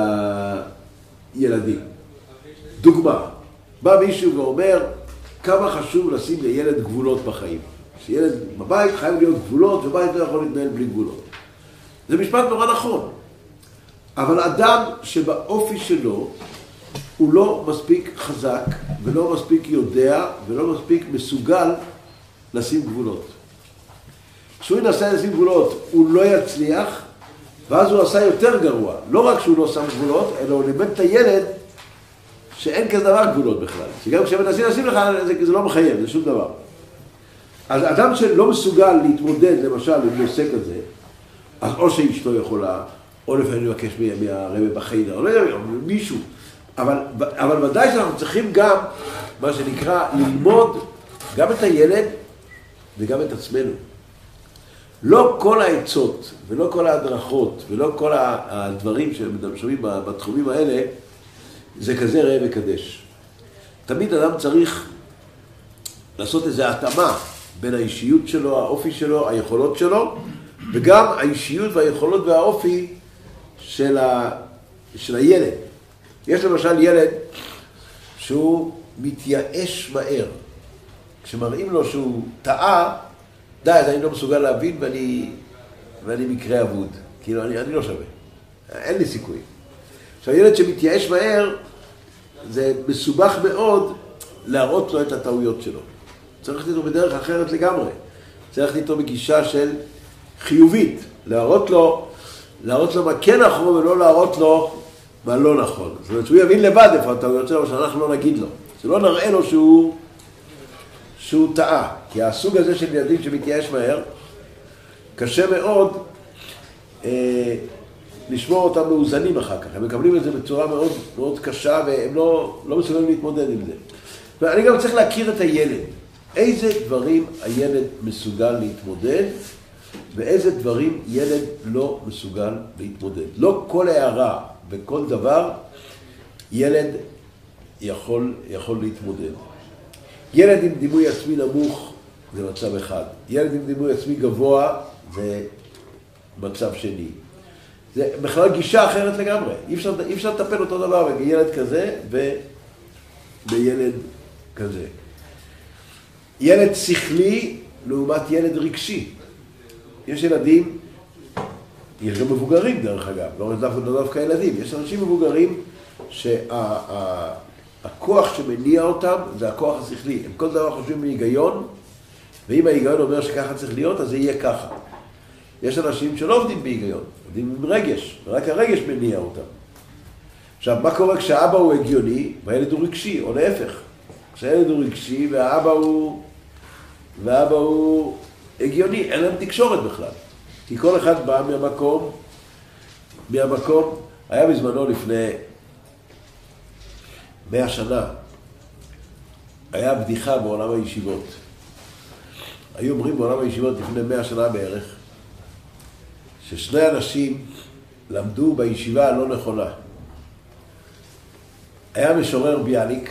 הילדים. דוגמה, בא מישהו ואומר כמה חשוב לשים לילד גבולות בחיים. שילד בבית חייב להיות גבולות ובית לא יכול להתנהל בלי גבולות. זה משפט נורא נכון. אבל אדם שבאופי שלו הוא לא מספיק חזק ולא מספיק יודע ולא מספיק מסוגל לשים גבולות. כשהוא ינסה לשים גבולות הוא לא יצליח, ואז הוא עשה יותר גרוע. לא רק שהוא לא שם גבולות, אלא הוא לימד את הילד שאין כזה דבר גבולות בכלל. שגם כשמנסים לשים לך זה, זה לא מחייב, זה שום דבר. אז אדם שלא מסוגל להתמודד למשל עם נושא כזה, אז או שאשתו יכולה, או לפעמים לבקש מהרבא בחיידר, או לא יודע, מישהו. אבל, אבל ודאי שאנחנו צריכים גם, מה שנקרא, ללמוד גם את הילד וגם את עצמנו. לא כל העצות ולא כל ההדרכות ולא כל הדברים ששומעים בתחומים האלה, זה כזה ראה וקדש. תמיד אדם צריך לעשות איזו התאמה בין האישיות שלו, האופי שלו, היכולות שלו, וגם האישיות והיכולות והאופי של, ה... של הילד. יש למשל ילד שהוא מתייאש מהר. כשמראים לו שהוא טעה, די, אז אני לא מסוגל להבין ואני, ואני מקרה אבוד. כאילו, אני, אני לא שווה. אין לי סיכוי. עכשיו, ילד שמתייאש מהר, זה מסובך מאוד להראות לו את הטעויות שלו. צריך לתת לו בדרך אחרת לגמרי. צריך לתת לו בגישה של חיובית. להראות לו, להראות לו מה כן נכון ולא להראות לו מה לא נכון. זאת אומרת, שהוא יבין לבד איפה הטעויות שלו, שאנחנו לא נגיד לו. שלא נראה לו שהוא, שהוא טעה. כי הסוג הזה של ילדים שמתייאש מהר, קשה מאוד אה, לשמור אותם מאוזנים אחר כך. הם מקבלים את זה בצורה מאוד, מאוד קשה, והם לא, לא מסוגלים להתמודד עם זה. ואני גם צריך להכיר את הילד. איזה דברים הילד מסוגל להתמודד, ואיזה דברים ילד לא מסוגל להתמודד. לא כל הערה וכל דבר ילד יכול, יכול להתמודד. ילד עם דימוי עצמי נמוך זה מצב אחד. ילד עם דימוי עצמי גבוה זה מצב שני. זה בכלל גישה אחרת לגמרי. אי אפשר, אי אפשר לטפל אותו דבר בילד כזה ובילד כזה. ילד שכלי לעומת ילד רגשי. יש ילדים, יש גם מבוגרים דרך אגב, לא דווקא, לא דווקא ילדים. יש אנשים מבוגרים שהכוח שמניע אותם זה הכוח השכלי. הם כל דבר חושבים בהיגיון, ואם ההיגיון אומר שככה צריך להיות, אז זה יהיה ככה. יש אנשים שלא עובדים בהיגיון, עובדים עם רגש, ורק הרגש מניע אותם. עכשיו, מה קורה כשהאבא הוא הגיוני והילד הוא רגשי, או להפך? כשהילד הוא רגשי והאבא הוא, והאבא הוא הגיוני, אין להם תקשורת בכלל. כי כל אחד בא מהמקום, מהמקום, היה בזמנו לפני מאה שנה, היה בדיחה בעולם הישיבות. היו אומרים בעולם הישיבות לפני מאה שנה בערך, ששני אנשים למדו בישיבה הלא נכונה. היה משורר ביאליק,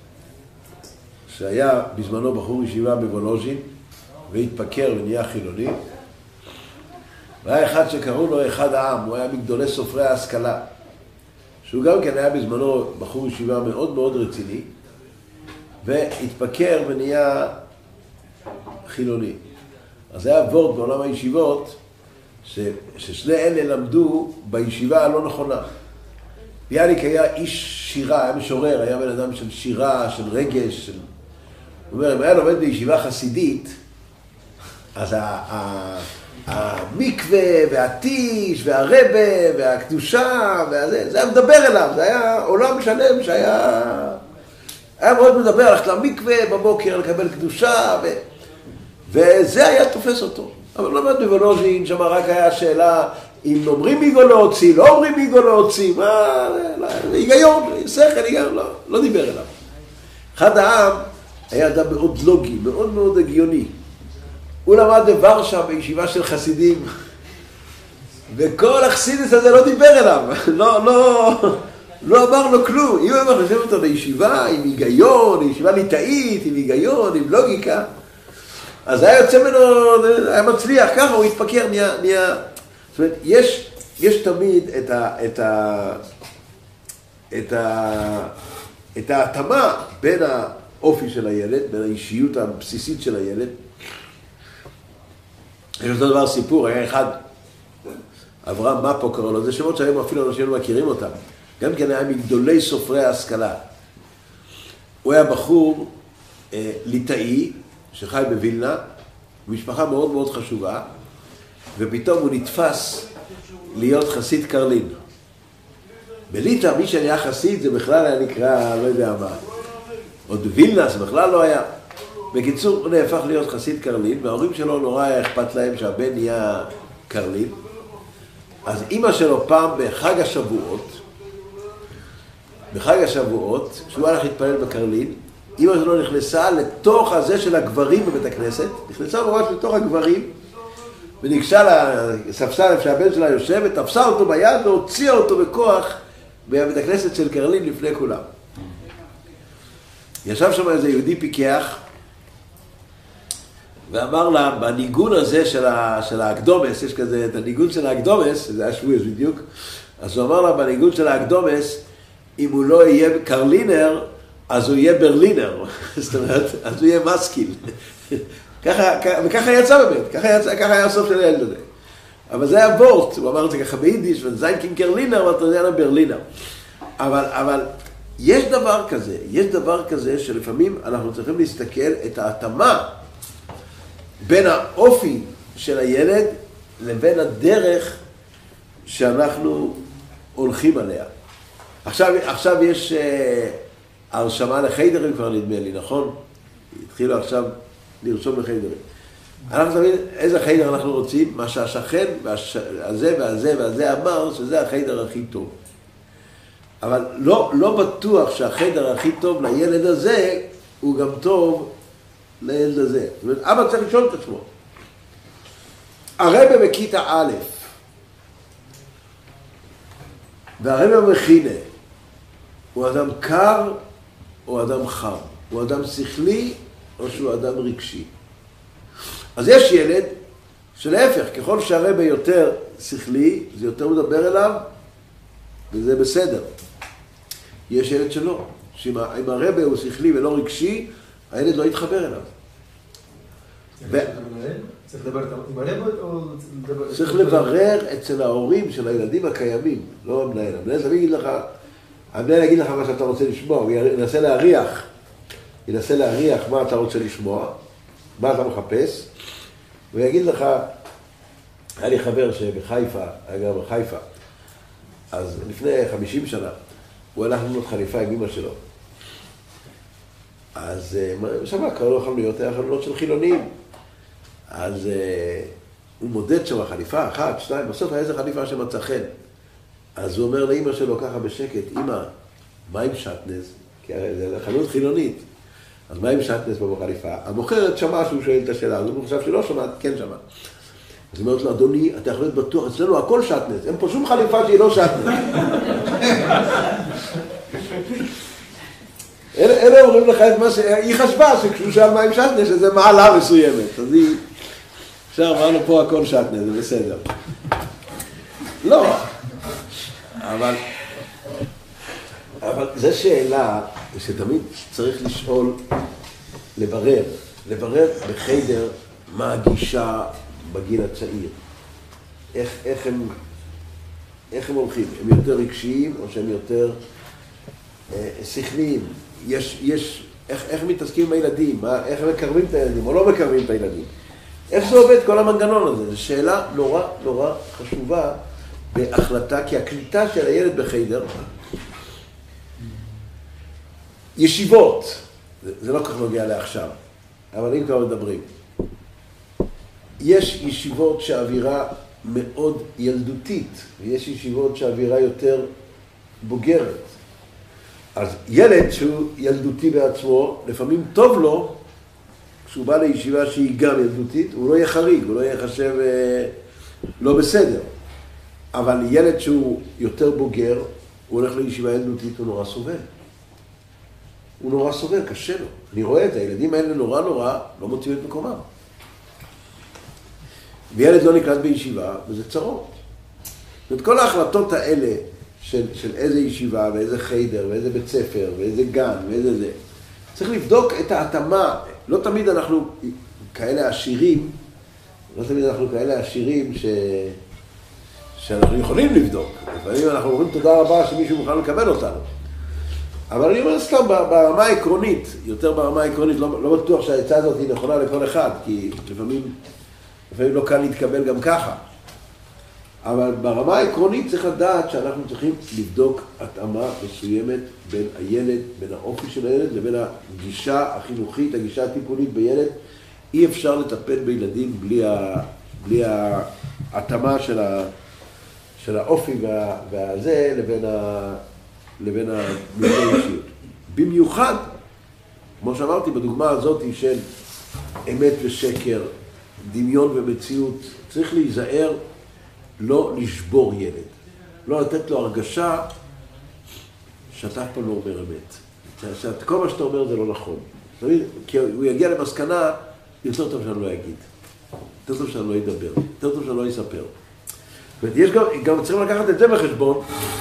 שהיה בזמנו בחור ישיבה בוולוז'ין, והתפקר ונהיה חילוני. והיה אחד שקראו לו אחד העם, הוא היה מגדולי סופרי ההשכלה, שהוא גם כן היה בזמנו בחור ישיבה מאוד מאוד רציני, והתפקר ונהיה חילוני. אז היה וורט בעולם הישיבות, ש, ששני אלה למדו בישיבה הלא נכונה. ביאליק היה איש שירה, היה משורר, היה בן אדם של שירה, של רגש. של... הוא אומר, אם היה לומד בישיבה חסידית, אז ה, ה, המקווה והטיש והרבה והקדושה, והזה, זה היה מדבר אליו, זה היה עולם שלם שהיה... היה מאוד מדבר, הלכת למקווה בבוקר לקבל קדושה, ו... וזה היה תופס אותו. אבל לא למד בוולוז'ין, שם רק היה שאלה אם אומרים מיגו להוציא, לא אומרים מיגו להוציא, מה... היגיון, שכל, היגיון, לא, לא דיבר אליו. אחד העם היה אדם מאוד לוגי, מאוד מאוד הגיוני. הוא למד בוורשה בישיבה של חסידים, וכל החסידס הזה לא דיבר אליו, לא, לא, לא אמר לו כלום. אם הוא מחשב אותו לישיבה עם היגיון, עם ישיבה ליטאית, עם היגיון, עם לוגיקה, אז היה יוצא ממנו, היה מצליח, ככה הוא התפקר, נהיה, נהיה... זאת אומרת, יש, יש תמיד את ה, את ה, את ה, את ההתאמה בין האופי של הילד, בין האישיות הבסיסית של הילד. יש אותו דבר סיפור, היה אחד, אברהם מפו קראו לו, זה שמות שהיום אפילו אנשים לא מכירים אותם. גם כן היה מגדולי סופרי ההשכלה. הוא היה בחור אה, ליטאי, שחי בווילנה, משפחה מאוד מאוד חשובה, ופתאום הוא נתפס להיות חסיד קרלין. בליטא, מי שנהיה חסיד זה בכלל היה נקרא, לא יודע מה. עוד וילנה זה בכלל לא היה. בקיצור, הוא נהפך להיות חסיד קרלין, וההורים שלו נורא היה אכפת להם שהבן נהיה קרלין. אז אמא שלו פעם בחג השבועות, בחג השבועות, שהוא הלך להתפלל בקרלין, אמא שלו נכנסה לתוך הזה של הגברים בבית הכנסת, נכנסה ממש לתוך הגברים, וניגשה לספסל איפה שהבן שלה יושב, ותפסה אותו ביד והוציאה אותו בכוח בבית הכנסת של קרלין לפני כולם. ישב שם איזה יהודי פיקח, ואמר לה, בניגון הזה של, ה, של האקדומס, יש כזה את הניגון של האקדומס, זה היה שבועס בדיוק, אז הוא אמר לה, בניגון של האקדומס, אם הוא לא יהיה קרלינר, אז הוא יהיה ברלינר, זאת אומרת, אז הוא יהיה מסקיל. ככה, וככה יצא באמת, ככה, יצא, ככה היה הסוף של הילד הזה. אבל זה היה וורט, הוא אמר את זה ככה ביידיש, וזיינקין קרלינר, ואתה יודע לה ברלינר. אבל, אבל יש דבר כזה, יש דבר כזה שלפעמים אנחנו צריכים להסתכל את ההתאמה בין האופי של הילד לבין הדרך שאנחנו הולכים עליה. עכשיו, עכשיו יש uh, הרשמה לחיידרים כבר נדמה לי, נכון? התחילו עכשיו לרשום לחיידרים. אנחנו תמיד איזה חיידר אנחנו רוצים, מה שהשכן והזה והזה והזה אמר שזה החיידר הכי טוב. אבל לא, לא בטוח שהחיידר הכי טוב לילד הזה הוא גם טוב לילד הזה. זאת אומרת, אבא צריך לשאול את עצמו. הרבא בכיתה א' והרבא במכינה הוא אדם קר או אדם חם? הוא אדם שכלי או שהוא אדם רגשי? אז יש ילד שלהפך, ככל שהרבא יותר שכלי, זה יותר מדבר אליו וזה בסדר. יש ילד שלא, שאם הרבא הוא שכלי ולא רגשי, הילד לא יתחבר אליו. צריך לדבר עם הרבא או... צריך לברר אצל ההורים של הילדים הקיימים, לא המנהל. המנהל תמיד יגיד לך, המנהל יגיד לך מה שאתה רוצה לשמוע, הוא ינסה להריח, ינסה להריח מה אתה רוצה לשמוע, מה אתה מחפש, הוא יגיד לך, היה לי חבר שבחיפה, היה גר בחיפה, אז לפני חמישים שנה, הוא הלך לבנות חליפה עם אמא שלו. אז שם קראו לו חנויות, היה חנויות של חילונים. אז אה, הוא מודד שם חליפה, אחת, שתיים, בסוף היה איזה חליפה שמצא חן. אז הוא אומר לאמא שלו ככה בשקט, אמא, מה עם שטנז? כי הרי זה חנות חילונית. אז מה עם שטנז פה בחליפה? המוכרת שמעה שהוא שואל את השאלה, אז הוא חושב שלא שמעת, כן שמע. אז היא אומרת לו, אדוני, אתה יכול להיות בטוח, אצלנו הכל שטנז, אין פה שום חליפה שהיא לא שטנז. אלה אומרים לך את מה ש... היא חשבה שכשהוא שאל מה עם שטנז, שזה מעלה מסוימת. אז היא... עכשיו אמרנו פה הכל שטנז, זה בסדר. לא. אבל... אבל זו שאלה שתמיד צריך לשאול, לברר. לברר בחדר מה הגישה בגיל הצעיר. איך, איך הם... איך הם הולכים? הם יותר רגשיים או שהם יותר אה, שכליים? יש, יש, איך, איך מתעסקים עם הילדים? מה, איך הם מקרבים את הילדים או לא מקרבים את הילדים? איך זה עובד כל המנגנון הזה? זו שאלה נורא נורא חשובה בהחלטה, כי הקליטה של הילד בחדר, ישיבות, זה, זה לא כך נוגע לעכשיו, אבל אם כבר מדברים, יש ישיבות שהאווירה מאוד ילדותית, ויש ישיבות שהאווירה יותר בוגרת. אז ילד שהוא ילדותי בעצמו, לפעמים טוב לו, כשהוא בא לישיבה שהיא גם ילדותית, הוא לא יהיה חריג, הוא לא יהיה חשב אה, לא בסדר. אבל ילד שהוא יותר בוגר, הוא הולך לישיבה ילדותית, הוא נורא סובל. הוא נורא סובל, קשה לו. אני רואה את הילדים האלה נורא נורא, לא מוצאים את מקומם. וילד לא נקלט בישיבה, וזה צרות. ואת כל ההחלטות האלה, של, של איזה ישיבה, ואיזה חיידר, ואיזה בית ספר, ואיזה גן, ואיזה זה. צריך לבדוק את ההתאמה. לא תמיד אנחנו כאלה עשירים, לא תמיד אנחנו כאלה עשירים ש... שאנחנו יכולים לבדוק. לפעמים אנחנו אומרים תודה רבה שמישהו מוכן לקבל אותנו. אבל אני אומר סתם ברמה העקרונית, יותר ברמה העקרונית, לא, לא בטוח שהעצה הזאת היא נכונה לכל אחד, כי לפעמים, לפעמים לא קל להתקבל גם ככה. אבל ברמה העקרונית צריך לדעת שאנחנו צריכים לבדוק התאמה מסוימת בין הילד, בין האופי של הילד, לבין הגישה החינוכית, הגישה הטיפולית בילד. אי אפשר לטפל בילדים בלי, ה, בלי ההתאמה של, ה, של האופי וה, והזה לבין, ה, לבין המבנה האישיות. במיוחד, כמו שאמרתי, בדוגמה הזאת של אמת ושקר, דמיון ומציאות, צריך להיזהר לא לשבור ילד, לא לתת לו הרגשה שאתה אף פעם לא אומר אמת. שאת, כל מה שאתה אומר זה לא נכון. כי הוא יגיע למסקנה, יותר טוב שאני לא אגיד, יותר טוב שאני לא אדבר, יותר טוב שאני לא אספר. ויש גם, גם צריכים לקחת את זה בחשבון,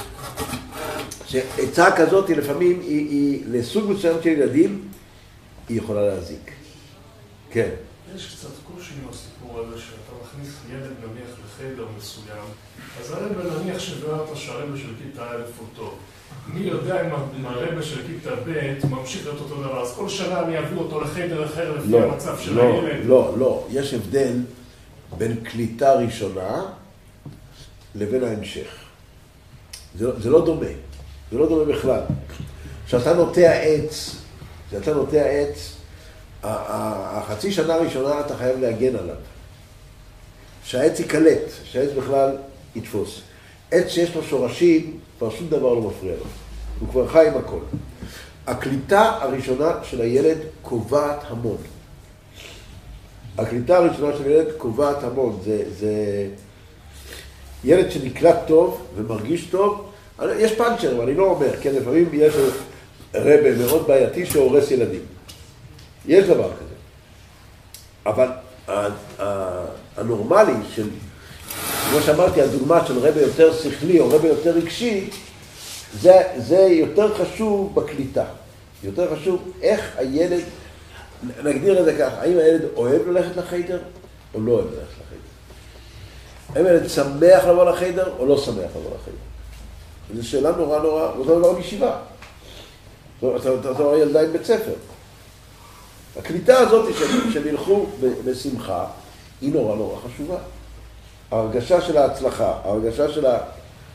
שעצה כזאת לפעמים היא, היא לסוג מסוים של ילדים, היא יכולה להזיק. כן. יש קצת קושי עם הסיפור הזה שאתה מכניס ילד נניח לחדר מסוים, אז הרבא נניח שבארת שהרבא של כיתה א' הוא טוב. מי יודע אם הרבא של כיתה ב' ממשיך להיות אותו דבר, אז כל שנה אני אביא אותו לחדר אחר לפי לא, המצב של לא, הילד. לא, לא, יש הבדל בין קליטה ראשונה לבין ההמשך. זה, זה לא דומה, זה לא דומה בכלל. כשאתה נוטע עץ, כשאתה נוטע עץ, החצי שנה הראשונה אתה חייב להגן עליו. שהעץ יקלט, שהעץ בכלל יתפוס. עץ שיש לו שורשים, כבר שום דבר לא מפריע לו. הוא כבר חי עם הכל. הקליטה הראשונה של הילד קובעת המון. הקליטה הראשונה של הילד קובעת המון. זה, זה ילד שנקלט טוב ומרגיש טוב. יש פאנצ'ר, אבל אני לא אומר, כן, לפעמים יש רבא מאוד בעייתי שהורס ילדים. יש דבר כזה. אבל הנורמלי של, כמו שאמרתי, הדוגמה של רבא יותר שכלי או רבא יותר רגשי, זה, זה יותר חשוב בקליטה. יותר חשוב איך הילד, נגדיר את זה כך, האם הילד אוהב ללכת לחדר או לא אוהב ללכת לחדר? האם הילד שמח לבוא לחדר או לא שמח לבוא לחדר? זו שאלה נורא נורא, זו לא בישיבה. אתה רואה ילדה עם בית ספר. הקליטה הזאת שהם ילכו בשמחה היא נורא נורא חשובה. ההרגשה של ההצלחה, ההרגשה של, ה...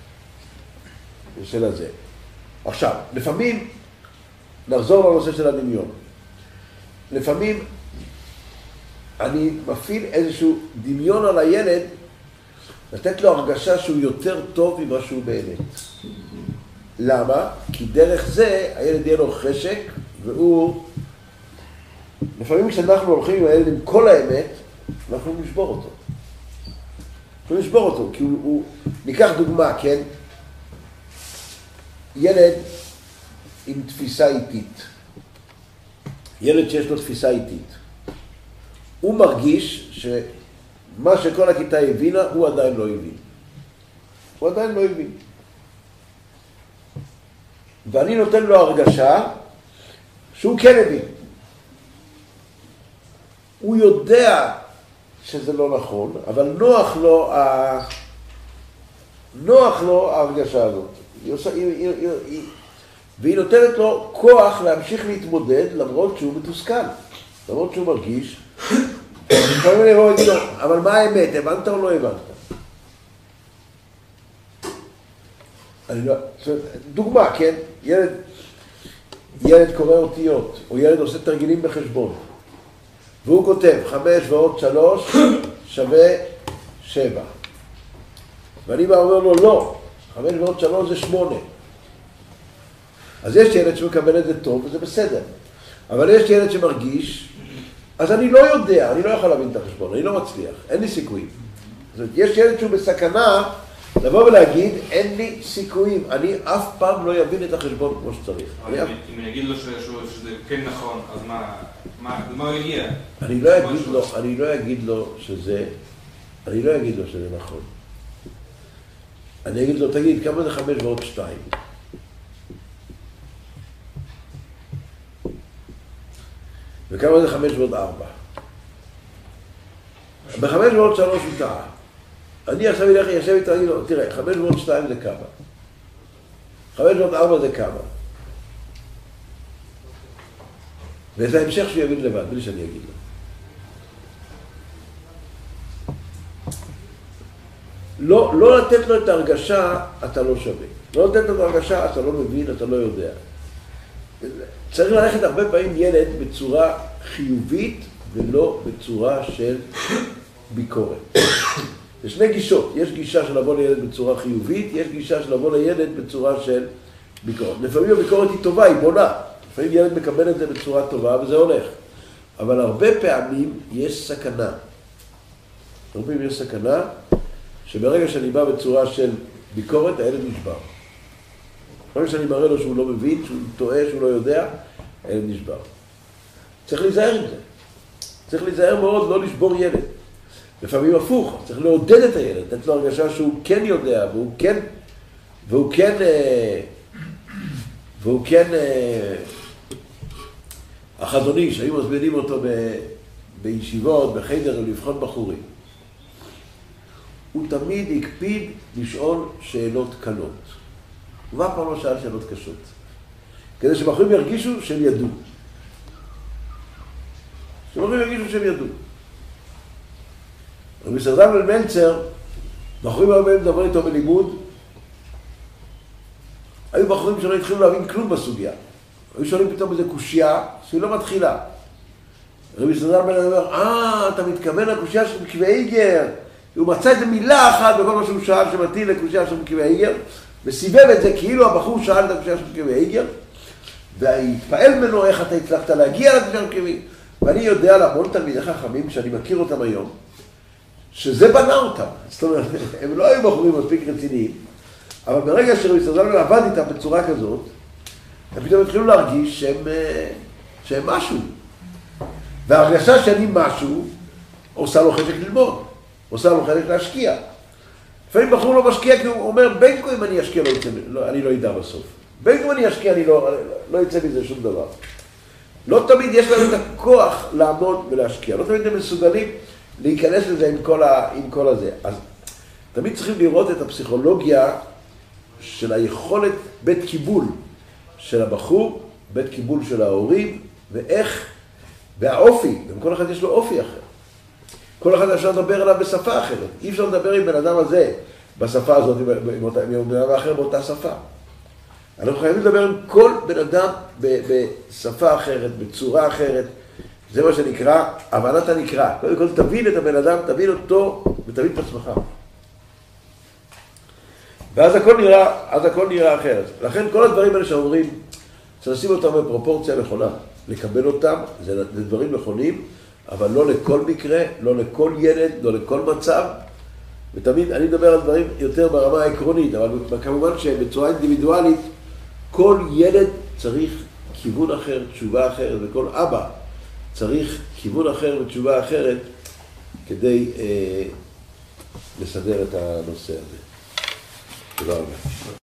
של הזה. עכשיו, לפעמים, נחזור לנושא של הדמיון. לפעמים אני מפעיל איזשהו דמיון על הילד, לתת לו הרגשה שהוא יותר טוב ממה שהוא באמת. למה? כי דרך זה הילד יהיה לו חשק, והוא... לפעמים כשאנחנו הולכים עם הילד עם כל האמת, אנחנו נשבור אותו. אנחנו נשבור אותו, כי הוא... הוא... ניקח דוגמה, כן? ילד עם תפיסה איטית. ילד שיש לו תפיסה איטית. הוא מרגיש שמה שכל הכיתה הבינה, הוא עדיין לא הבין. הוא עדיין לא הבין. ואני נותן לו הרגשה שהוא כן הבין. הוא יודע שזה לא נכון, אבל נוח לו, ה... נוח לו ההרגשה הזאת. היא עושה, היא, היא, היא, היא... והיא נותנת לו כוח להמשיך להתמודד למרות שהוא מתוסכל. למרות שהוא מרגיש. לפעמים אני לא אגיד לו, אבל מה האמת? הבנת או לא הבנת? אני לא... דוגמה, כן? ילד, ילד קורא אותיות, או ילד עושה תרגילים בחשבון. והוא כותב, חמש ועוד שלוש שווה שבע. ואני בא אומר לו, לא, חמש ועוד שלוש זה שמונה. אז יש ילד שמקבל את זה טוב, וזה בסדר. אבל יש ילד שמרגיש, אז אני לא יודע, אני לא יכול להבין את החשבון, אני לא מצליח, אין לי סיכויים. זאת אומרת, יש ילד שהוא בסכנה, לבוא ולהגיד, אין לי סיכויים, אני אף פעם לא יבין את החשבון כמו שצריך. אבל אם אני אגיד לו שזה כן נכון, אז מה הוא יגיע? אני לא אגיד לו, אני לא אגיד לו שזה, אני לא אגיד לו שזה נכון. אני אגיד לו, תגיד, כמה זה חמש ועוד שתיים? וכמה זה חמש ועוד ארבע? בחמש ועוד שלוש הוא טעה. אני עכשיו אלך, ישב איתו, אני לא, תראה, חמש ועוד שתיים זה כמה. חמש ועוד ארבע זה כמה. וזה ההמשך שהוא יבין לבד, בלי שאני אגיד לו. לא, לא לתת לו את ההרגשה, אתה לא שווה. לא לתת לו את ההרגשה, אתה לא מבין, אתה לא יודע. צריך ללכת הרבה פעמים ילד בצורה חיובית ולא בצורה של ביקורת. יש שני גישות. יש גישה של לבוא לילד בצורה חיובית, יש גישה של לבוא לילד בצורה של ביקורת. לפעמים הביקורת היא טובה, היא בונה. לפעמים ילד מקבל את זה בצורה טובה וזה הולך. אבל הרבה פעמים יש סכנה. הרבה פעמים יש סכנה שברגע שאני בא בצורה של ביקורת, הילד נשבר. ברגע שאני מראה לו שהוא לא מבין, שהוא טועה, שהוא לא יודע, הילד נשבר. צריך להיזהר עם זה. צריך להיזהר מאוד לא לשבור ילד. לפעמים הפוך, צריך לעודד את הילד, לתת לו הרגשה שהוא כן יודע, והוא כן, והוא כן, והוא כן, החזוני, שהיו מזמינים אותו ב, בישיבות, בחדר, לבחון בחורים. הוא תמיד הקפיד לשאול שאלות קלות. הוא אף פעם לא שאל שאלות קשות. כדי שבחורים ירגישו שהם ידעו. שבחורים ירגישו שהם ידעו. רבי סרדן בן מלצר, בחורים הרבה מדברים איתו בלימוד, היו בחורים שלא התחילו להבין כלום בסוגיה. היו שואלים פתאום איזו קושייה שהיא לא מתחילה. רבי סרדן בן אומר, אה, אתה מתכוון לקושייה של מקווה איגר. הוא מצא איזו מילה אחת בכל מה שהוא שאל שמתאים לקושייה של מקווה איגר, וסיבב את זה כאילו הבחור שאל את הקושייה של מקווה איגר, והתפעל ממנו איך אתה הצלחת להגיע לקושייה של מקווה איגר. ואני יודע להמון תלמידי חכמים, שאני מכיר אותם היום, שזה בנה אותם. זאת אומרת, הם לא היו בחורים מספיק רציניים, אבל ברגע שרבי סרדן עבד איתם בצורה כזאת, הם פתאום התחילו להרגיש שהם, שהם משהו. וההרגשה שאני משהו, עושה לו חשק ללמוד, עושה לו חשק להשקיע. לפעמים בחור לא משקיע כי הוא אומר, בין כה אם אני אשקיע, לא יצא, לא, אני לא ידע בסוף. בין כה אם אני אשקיע, אני לא, לא יצא מזה שום דבר. לא תמיד יש להם את הכוח לעמוד ולהשקיע. לא תמיד הם מסוגלים להיכנס לזה עם כל, ה, עם כל הזה. אז תמיד צריכים לראות את הפסיכולוגיה של היכולת בית קיבול של הבחור, בית קיבול של ההורים, ואיך, והאופי, גם כל אחד יש לו אופי אחר. כל אחד אפשר לדבר עליו בשפה אחרת. אי אפשר לדבר עם בן אדם הזה בשפה הזאת, עם בן אדם אחר באותה שפה. אנחנו חייבים לדבר עם כל בן אדם בשפה אחרת, בצורה אחרת, זה מה שנקרא, הבנת הנקרא. קודם כל תבין את הבן אדם, תבין אותו ותבין את עצמך. ואז הכל נראה, אז הכל נראה אחרת. לכן כל הדברים האלה שאומרים, צריך לשים אותם בפרופורציה נכונה. לקבל אותם, זה, זה דברים נכונים, אבל לא לכל מקרה, לא לכל ילד, לא לכל מצב. ותמיד אני מדבר על דברים יותר ברמה העקרונית, אבל כמובן שבצורה אינדיבידואלית, כל ילד צריך כיוון אחר, תשובה אחרת, וכל אבא צריך כיוון אחר ותשובה אחרת כדי אה, לסדר את הנושא הזה. תודה רבה.